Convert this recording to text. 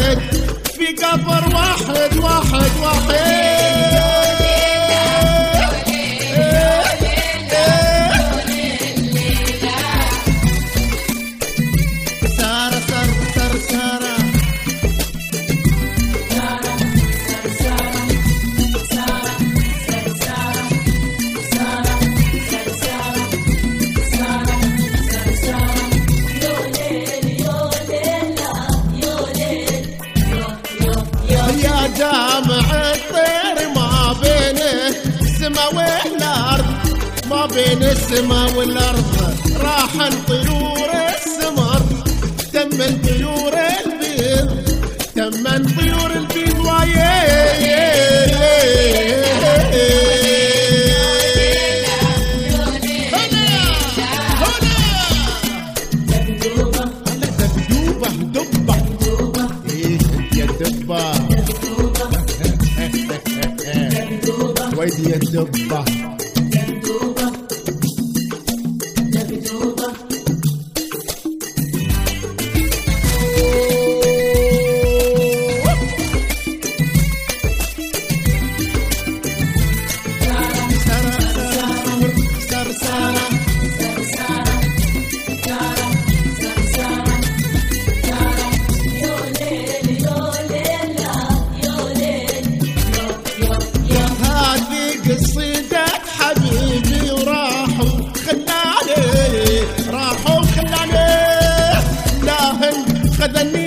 واحد في قبر واحد واحد واحد. سارة سارة سارة يا جامع الطير ما بين السما والارض، ما بين السما والارض راح طيور السمر، تمن طيور البيض تمن طيور البيض دبدوبة دبة ايه يا دبة ويدي يا دبة قصيدة حبيبي وراحوا خلاني راحوا خلاني لاهن خذني